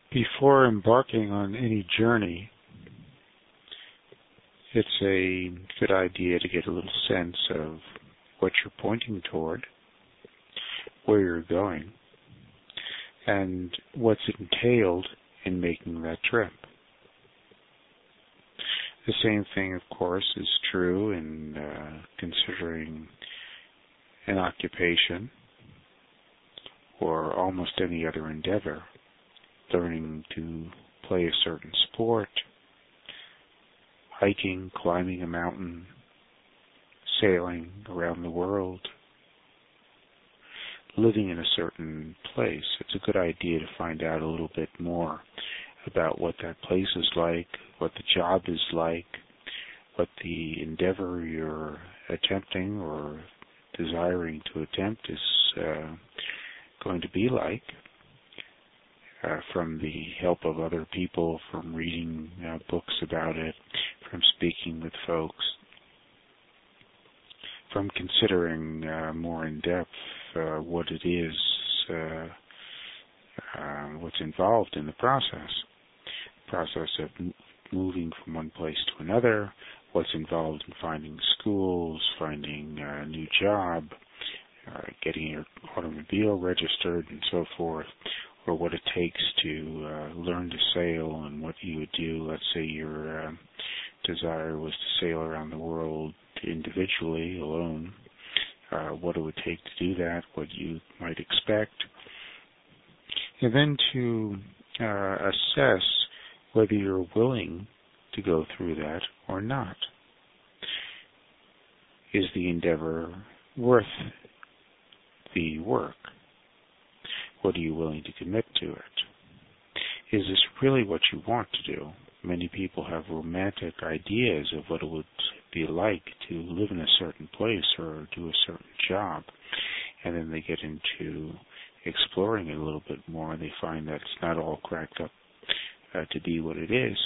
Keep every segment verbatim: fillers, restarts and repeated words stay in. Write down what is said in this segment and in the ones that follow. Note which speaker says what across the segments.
Speaker 1: Before embarking on any journey, it's a good idea to get a little sense of what you're pointing toward, where you're going, and what's entailed in making that trip. The same thing, of course, is true in uh, considering an occupation or almost any other endeavor, learning to play a certain sport, hiking, climbing a mountain, sailing around the world, living in a certain place. It's a good idea to find out a little bit more about what that place is like, what the job is like, what the endeavor you're attempting or desiring to attempt is uh, going to be like, uh, from the help of other people, from reading uh, books about it, from speaking with folks, from considering uh, more in depth uh, what it is, uh, uh, what's involved in the process, process of m- moving from one place to another, what's involved in finding schools, finding a new job, uh, getting your automobile registered and so forth, or what it takes to uh, learn to sail and what you would do. Let's say your uh, desire was to sail around the world individually, alone, uh, what it would take to do that, what you might expect, and then to uh, assess whether you're willing to go through that or not. Is the endeavor worth the work? What are you willing to commit to it? Is this really what you want to do? Many people have romantic ideas of what it would be like to live in a certain place or do a certain job, and then they get into exploring it a little bit more and they find that it's not all cracked up uh, to be what it is,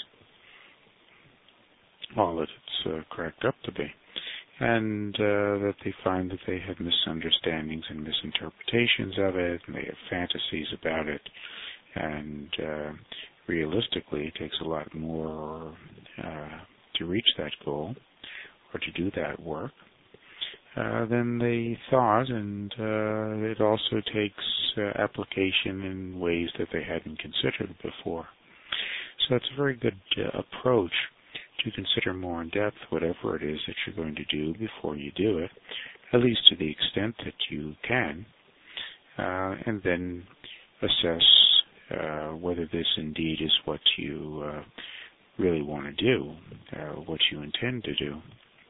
Speaker 1: all that it's uh, cracked up to be, and uh, that they find that they have misunderstandings and misinterpretations of it, and they have fantasies about it, and uh, realistically it takes a lot more uh, to reach that goal or to do that work uh, than they thought, and uh, it also takes uh, application in ways that they hadn't considered before. So it's a very good uh, approach to consider more in depth whatever it is that you're going to do before you do it, at least to the extent that you can, uh, and then assess uh, whether this indeed is what you uh, really want to do, uh, what you intend to do.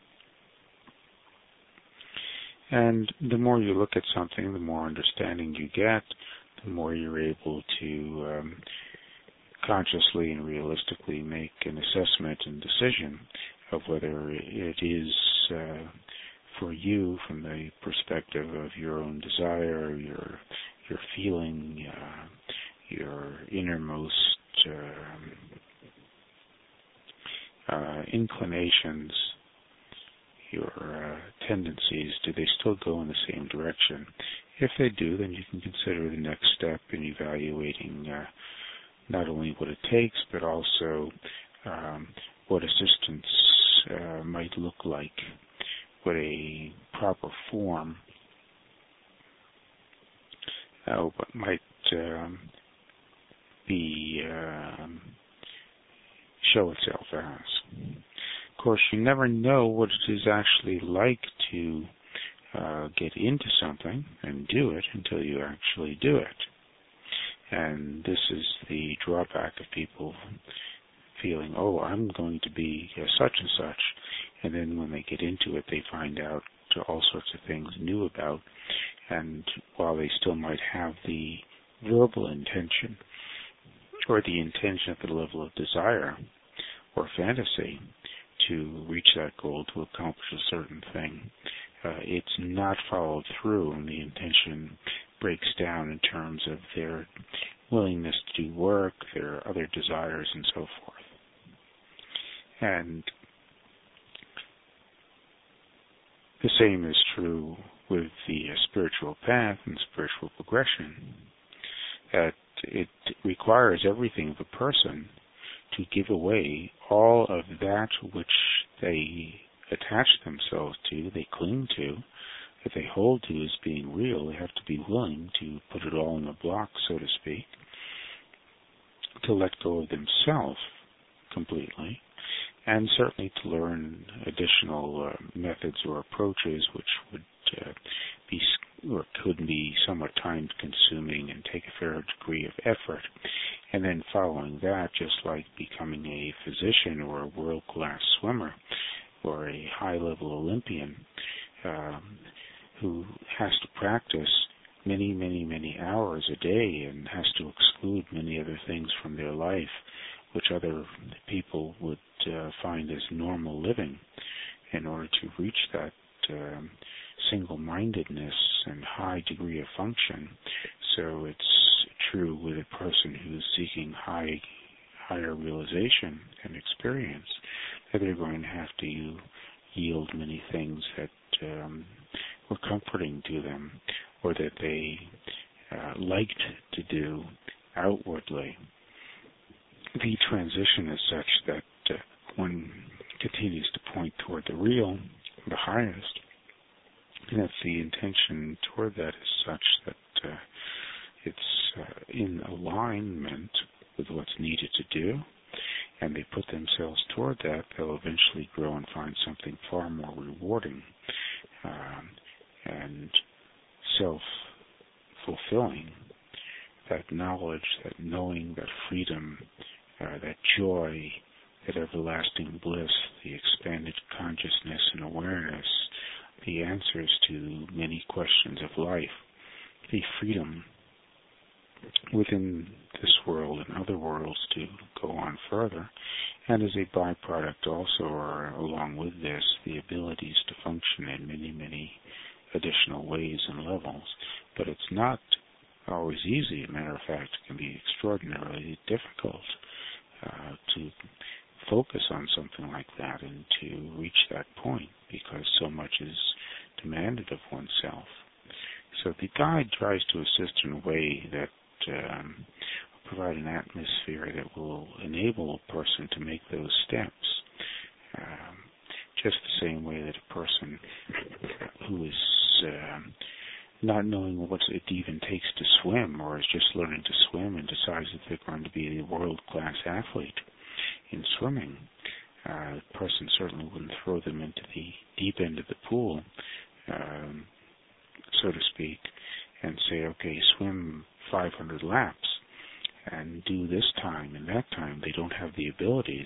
Speaker 1: And the more you look at something, the more understanding you get, the more you're able to um, consciously and realistically make an assessment and decision of whether it is uh, for you from the perspective of your own desire, your your feeling, uh, your innermost um, uh, inclinations, your uh, tendencies, do they still go in the same direction? If they do, then you can consider the next step in evaluating uh, not only what it takes, but also um, what assistance uh, might look like, what a proper form, uh, what might um, be um, show itself as. Of course, you never know what it is actually like to uh, get into something and do it until you actually do it. And this is the drawback of people feeling, oh, I'm going to be uh, such and such. And then when they get into it, they find out all sorts of things new about. And while they still might have the verbal intention or the intention at the level of desire or fantasy to reach that goal, to accomplish a certain thing, uh, it's not followed through, and the intention breaks down in terms of their willingness to do work, their other desires, and so forth. And the same is true with the uh, spiritual path and spiritual progression. That it requires everything of a person to give away all of that which they attach themselves to, they cling to, that they hold to as being real. They have to be willing to put it all in a block, so to speak, to let go of themselves completely, and certainly to learn additional uh, methods or approaches which would uh, be or could be somewhat time-consuming and take a fair degree of effort. And then following that, just like becoming a physician or a world-class swimmer or a high-level Olympian um, who has to practice many, many, many hours a day and has to exclude many other things from their life which other people would uh, find as normal living in order to reach that um, single-mindedness and high degree of function. So it's true with a person who's seeking high, higher realization and experience that they're going to have to yield many things that um, were comforting to them or that they uh, liked to do outwardly. The transition is such that uh, one continues to point toward the real, the highest, and that the intention toward that is such that uh, it's uh, in alignment with what's needed to do, and they put themselves toward that, they'll eventually grow and find something far more rewarding um, and self-fulfilling. That knowledge, that knowing, that freedom, uh, that joy, that everlasting bliss, the expanded consciousness and awareness, the answers to many questions of life, the freedom within this world and other worlds to go on further, and as a byproduct also, or along with this, the abilities to function in many, many additional ways and levels. But it's not always easy. As a matter of fact, it can be extraordinarily difficult uh, to focus on something like that and to reach that point because so much is demanded of oneself. So the guide tries to assist in a way that um, provide an atmosphere that will enable a person to make those steps. Um, just the same way that a person who is um, not knowing what it even takes to swim or is just learning to swim and decides that they're going to be a world-class athlete in swimming, uh, the person certainly wouldn't throw them into the deep end of the pool, um, so to speak, and say, okay, swim five hundred laps and do this time and that time. They don't have the abilities,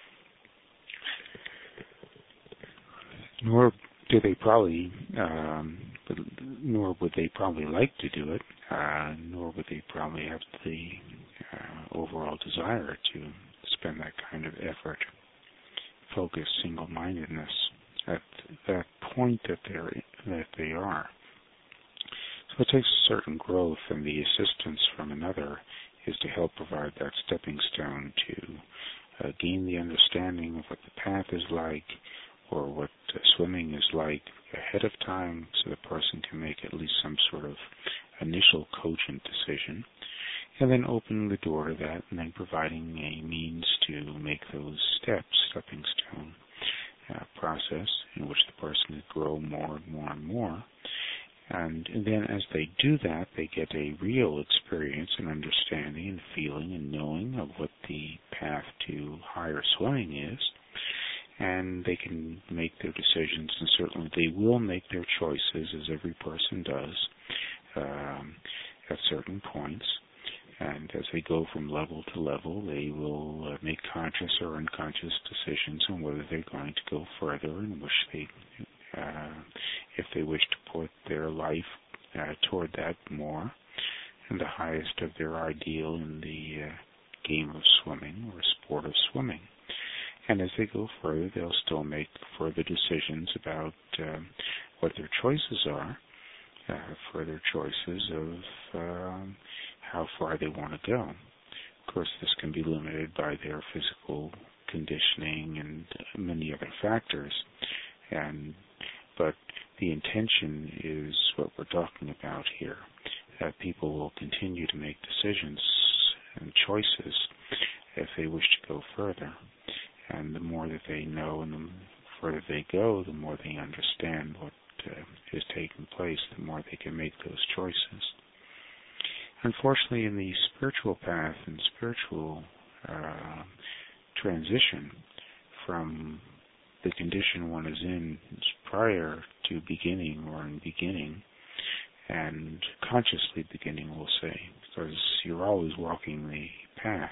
Speaker 1: nor do they probably, um, nor would they probably like to do it, uh, nor would they probably have the uh, overall desire to spend that kind of effort, focus, single-mindedness at that point that they're that they are. So it takes a certain growth, and the assistance from another is to help provide that stepping stone to uh, gain the understanding of what the path is like, or what uh, swimming is like ahead of time, so the person can make at least some sort of initial cogent decision, and then opening the door to that, and then providing a means to make those steps, stepping stone uh, process, in which the person can grow more and more and more. And then as they do that, they get a real experience and understanding and feeling and knowing of what the path to higher swimming is. And they can make their decisions, and certainly they will make their choices, as every person does, um, at certain points. And as they go from level to level, they will uh, make conscious or unconscious decisions on whether they're going to go further, and wish they, uh, if they wish to put their life uh, toward that more, and the highest of their ideal in the uh, game of swimming or sport of swimming. And as they go further, they'll still make further decisions about um, what their choices are, uh, further choices of um, how far they want to go. Of course, this can be limited by their physical conditioning and many other factors. And but the intention is what we're talking about here, that people will continue to make decisions and choices if they wish to go further. And the more that they know and the further they go, the more they understand what uh, is taking place, the more they can make those choices. Unfortunately, in the spiritual path and spiritual uh, transition from the condition one is in prior to beginning or in beginning, and consciously beginning, we'll say, because you're always walking the path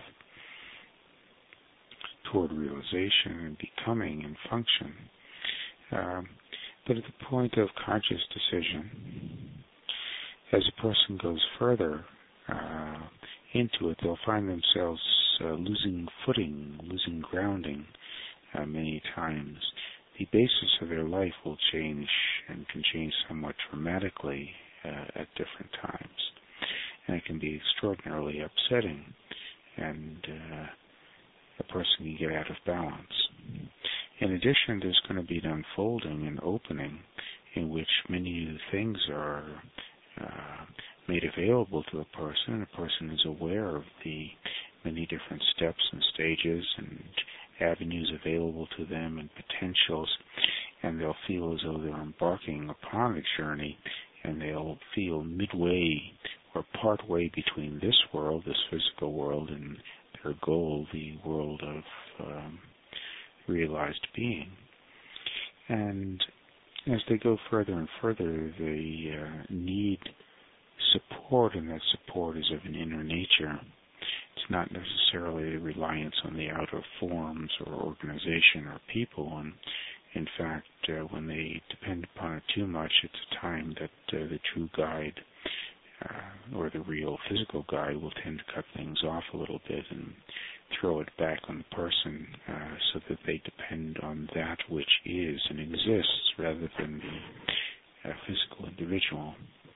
Speaker 1: toward realization and becoming and function. Um, but at the point of conscious decision, as a person goes further uh, into it, they'll find themselves uh, losing footing, losing grounding uh, many times. The basis of their life will change and can change somewhat dramatically uh, at different times. And it can be extraordinarily upsetting, and uh, a person can get out of balance. In addition, there's going to be an unfolding and opening in which many new things are uh, made available to a person, and a person is aware of the many different steps and stages and avenues available to them and potentials, and they'll feel as though they're embarking upon a journey, and they'll feel midway or partway between this world, this physical world, and their goal, the world of um, realized being. And as they go further and further, they uh, need support, and that support is of an inner nature. It's not necessarily a reliance on the outer forms or organization or people. And in fact, uh, when they depend upon it too much, it's a time that uh, the true guide uh, or the real physical guide will tend to cut things off a little bit and throw it back on the person uh, so that they depend on that which is and exists rather than the uh, physical individual.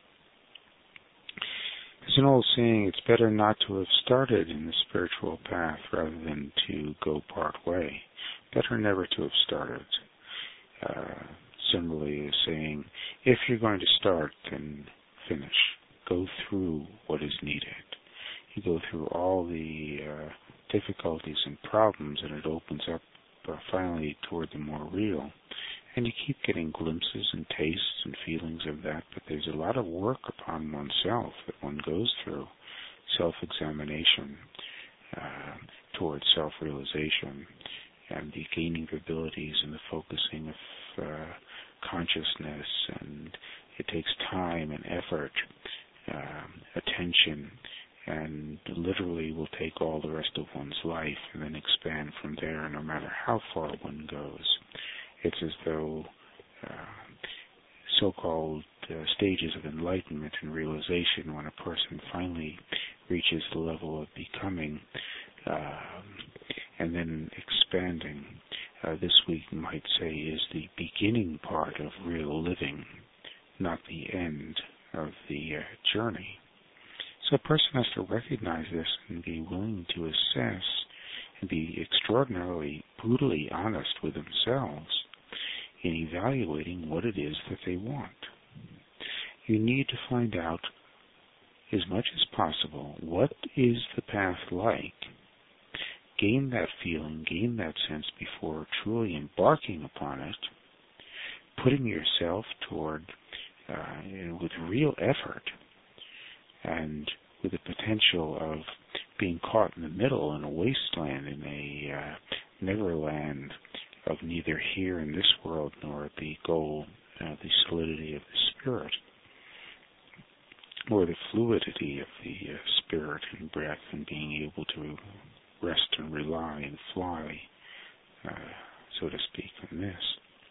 Speaker 1: There's an old saying, it's better not to have started in the spiritual path rather than to go part way. Better never to have started. Uh, similarly, a saying, if you're going to start, then finish. Go through what is needed. You go through all the uh, difficulties and problems, and it opens up uh, finally toward the more real. And you keep getting glimpses and tastes and feelings of that, but there's a lot of work upon oneself that one goes through, self-examination uh, towards self-realization, and the gaining of abilities and the focusing of uh, consciousness, and it takes time and effort, um, attention, and literally will take all the rest of one's life and then expand from there, no matter how far one goes. It's as though uh, so-called uh, stages of enlightenment and realization, when a person finally reaches the level of becoming uh, and then expanding, uh, this we might say is the beginning part of real living, not the end of the uh, journey. So a person has to recognize this and be willing to assess and be extraordinarily brutally honest with themselves in evaluating what it is that they want. You need to find out as much as possible what is the path like. Gain that feeling, gain that sense before truly embarking upon it, putting yourself toward, uh, you know, with real effort and with the potential of being caught in the middle in a wasteland, in a uh, neverland of neither here in this world nor the goal, uh, the solidity of the spirit, or the fluidity of the uh, spirit and breath, and being able to rest and rely and fly, uh, so to speak, on this.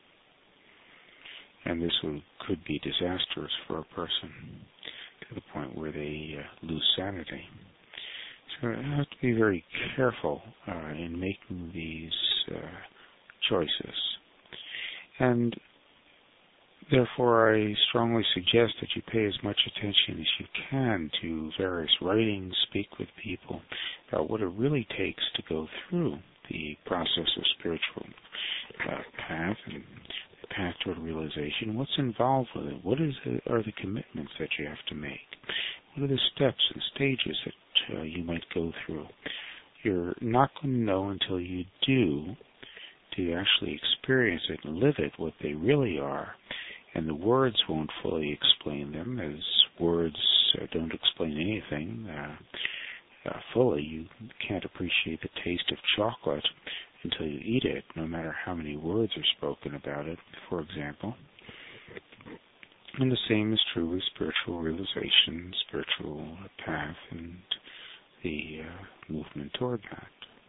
Speaker 1: And this would, could be disastrous for a person to the point where they uh, lose sanity. So you have to be very careful uh, in making these uh, choices. And therefore, I strongly suggest that you pay as much attention as you can to various writings, speak with people about what it really takes to go through the process of spiritual uh, path and the path toward realization. What's involved with it? What is the, are the commitments that you have to make? What are the steps and stages that uh, you might go through. You're not going to know until you do, to actually experience it and live it, what they really are. And the words won't fully explain them, as words uh, don't explain anything uh, uh, fully. You can't appreciate the taste of chocolate until you eat it, no matter how many words are spoken about it, for example. And the same is true with spiritual realization, spiritual path, and the uh, movement toward that.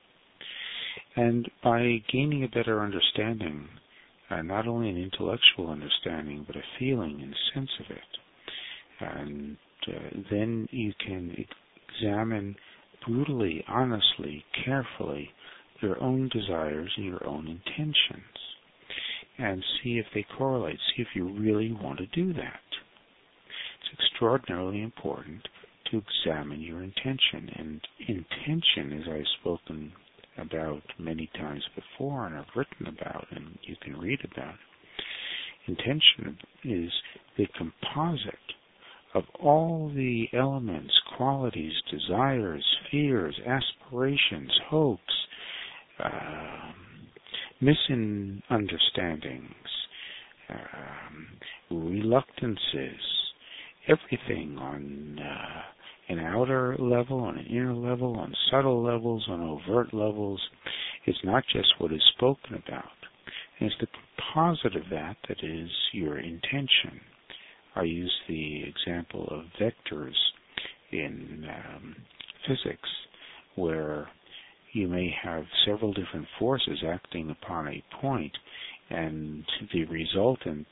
Speaker 1: And by gaining a better understanding, uh, not only an intellectual understanding, but a feeling and sense of it, and uh, then you can examine brutally, honestly, carefully your own desires and your own intentions, and see if they correlate, see if you really want to do that. It's extraordinarily important to examine your intention, and intention, as I've spoken about many times before and I've written about and you can read about, intention is the composite of all the elements, qualities, desires, fears, aspirations, hopes, um, misunderstandings, um, reluctances, everything on uh, an outer level, on an inner level, on subtle levels, on overt levels. It's not just what is spoken about. And it's the composite of that that is your intention. I use the example of vectors in um, physics, where you may have several different forces acting upon a point, and the resultant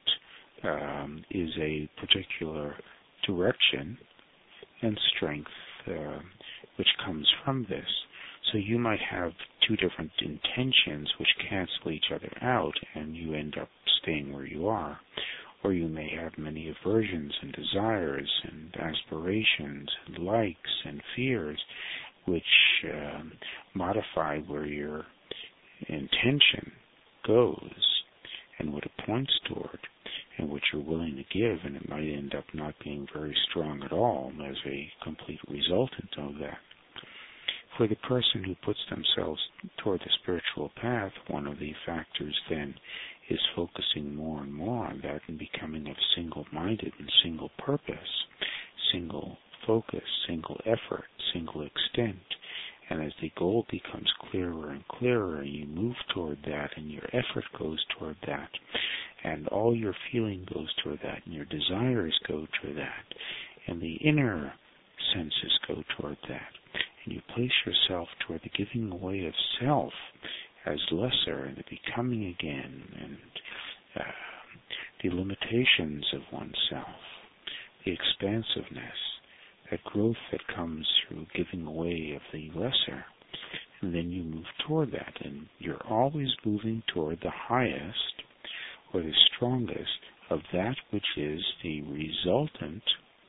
Speaker 1: um, is a particular direction and strength uh, which comes from this. So you might have two different intentions which cancel each other out, and you end up staying where you are. Or you may have many aversions and desires and aspirations and likes and fears which um, modify where your intention goes and what it points toward and what you're willing to give, and it might end up not being very strong at all as a complete resultant of that. For the person who puts themselves toward the spiritual path, one of the factors then is focusing more and more on that and becoming of single-minded and single purpose, single focus, single effort, single extent. And as the goal becomes clearer and clearer, you move toward that, and your effort goes toward that, and all your feeling goes toward that, and your desires go toward that, and the inner senses go toward that. And you place yourself toward the giving away of self as lesser, and the becoming again, and uh, the limitations of oneself, the expansiveness, that growth that comes through giving away of the lesser. And then you move toward that, and you're always moving toward the highest or the strongest of that which is the resultant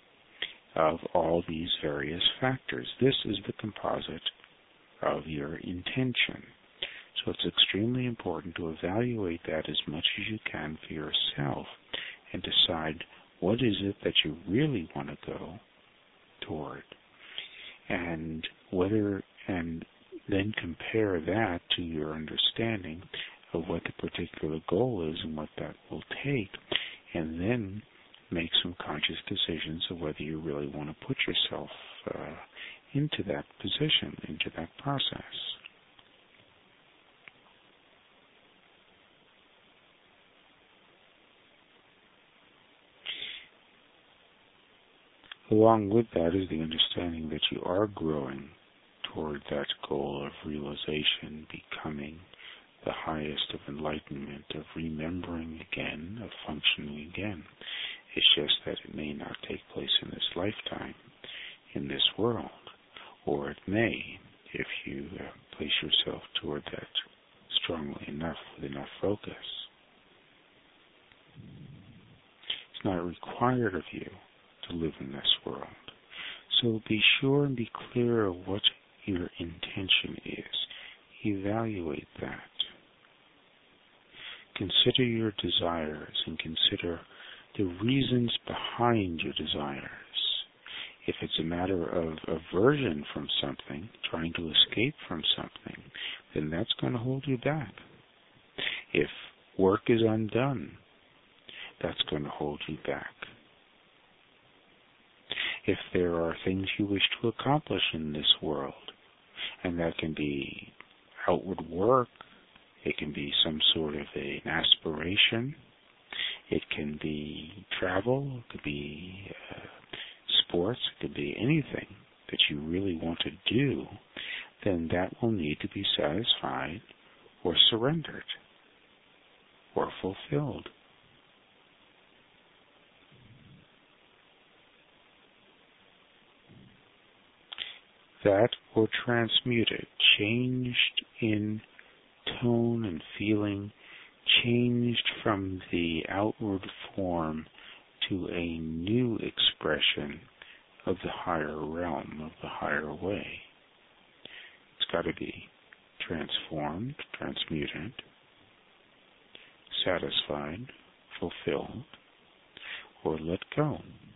Speaker 1: of all these various factors. This is the composite of your intention. So it's extremely important to evaluate that as much as you can for yourself and decide what is it that you really want to go toward, and whether, and then compare that to your understanding of what the particular goal is and what that will take, and then make some conscious decisions of whether you really want to put yourself uh, into that position, into that process. Along with that is the understanding that you are growing toward that goal of realization, becoming the highest of enlightenment, of remembering again, of functioning again. It's just that it may not take place in this lifetime, in this world, or it may if you uh, place yourself toward that strongly enough, with enough focus. It's not required of you to live in this world. So be sure and be clear of what your intention is. Evaluate that. Consider your desires and consider the reasons behind your desires. If it's a matter of aversion from something, trying to escape from something, then that's going to hold you back. If work is undone, that's going to hold you back. If there are things you wish to accomplish in this world, and that can be outward work, it can be some sort of a, an aspiration, it can be travel, it could be uh, sports, it could be anything that you really want to do, then that will need to be satisfied or surrendered or fulfilled. That or transmuted, changed in tone and feeling, changed from the outward form to a new expression of the higher realm, of the higher way. It's got to be transformed, transmuted, satisfied, fulfilled, or let go.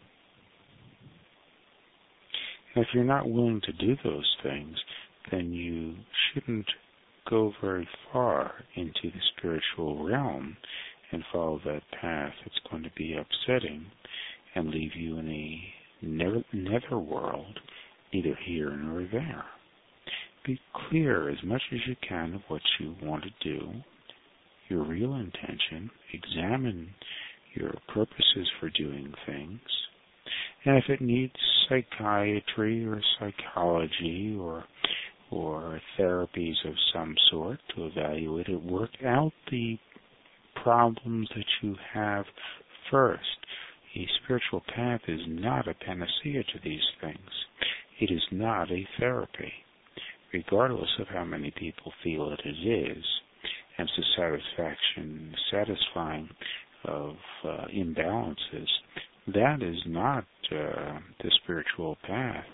Speaker 1: And if you're not willing to do those things, then you shouldn't go very far into the spiritual realm and follow that path. It's going to be upsetting and leave you in a nether world, neither here nor there. Be clear as much as you can of what you want to do, your real intention. Examine your purposes for doing things. And if it needs psychiatry or psychology or or therapies of some sort to evaluate it, work out the problems that you have first. A spiritual path is not a panacea to these things. It is not a therapy, regardless of how many people feel that it is, and the satisfaction, satisfying of uh, imbalances. That is not uh, the spiritual path,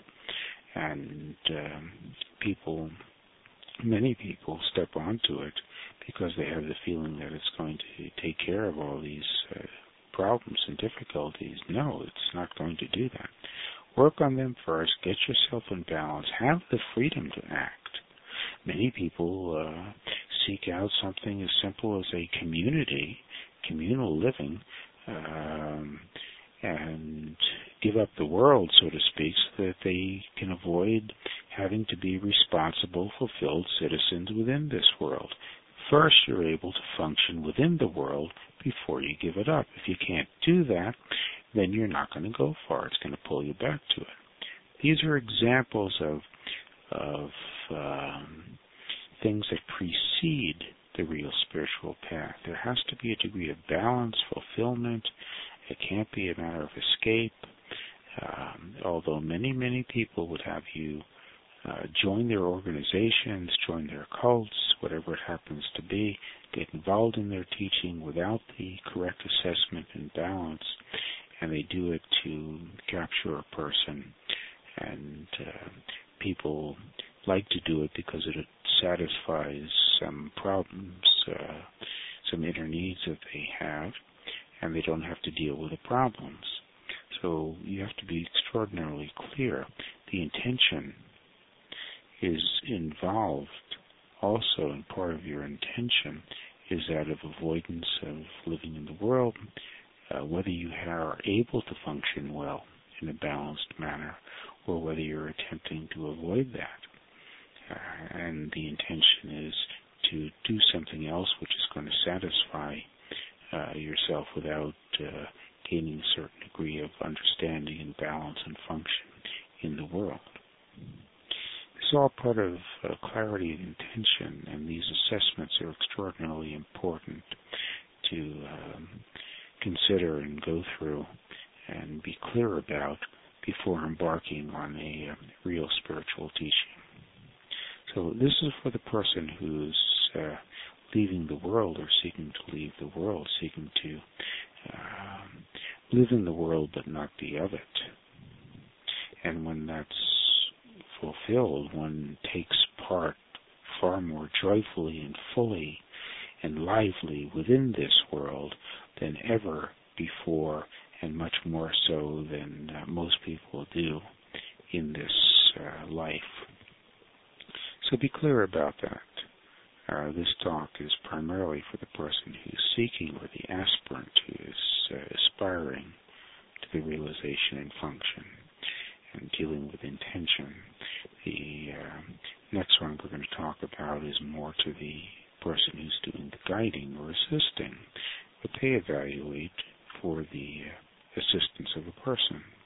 Speaker 1: and um, people, many people step onto it because they have the feeling that it's going to take care of all these uh, problems and difficulties. No, it's not going to do that. Work on them first, get yourself in balance, have the freedom to act. Many people uh, seek out something as simple as a community, communal living, um, and give up the world, so to speak, so that they can avoid having to be responsible, fulfilled citizens within this world. First, you're able to function within the world before you give it up. If you can't do that, then you're not going to go far. It's going to pull you back to it. These are examples of of um, things that precede the real spiritual path. There has to be a degree of balance, fulfillment. It can't be a matter of escape. Um, although many, many people would have you uh, join their organizations, join their cults, whatever it happens to be, get involved in their teaching without the correct assessment and balance, and they do it to capture a person. And uh, people like to do it because it satisfies some problems, uh, some inner needs that they have, and they don't have to deal with the problems. So you have to be extraordinarily clear. The intention is involved also, and part of your intention is that of avoidance of living in the world, uh, whether you are able to function well in a balanced manner or whether you're attempting to avoid that. Uh, and the intention is to do something else which is going to satisfy uh, yourself without uh, gaining a certain degree of understanding and balance and function in the world. It's all part of uh, clarity and intention, and these assessments are extraordinarily important to um, consider and go through and be clear about before embarking on a uh, real spiritual teaching. So this is for the person who's uh, leaving the world or seeking to leave the world, seeking to um, live in the world but not be of it. And when that's fulfilled, one takes part far more joyfully and fully and lively within this world than ever before, and much more so than uh, most people do. in this uh, life. So be clear about that. Uh, this talk is primarily for the person who's seeking, or the aspirant who is uh, aspiring to the realization and function and dealing with intention. The uh, next one we're going to talk about is more to the person who's doing the guiding or assisting, but they evaluate for the uh, assistance of a person.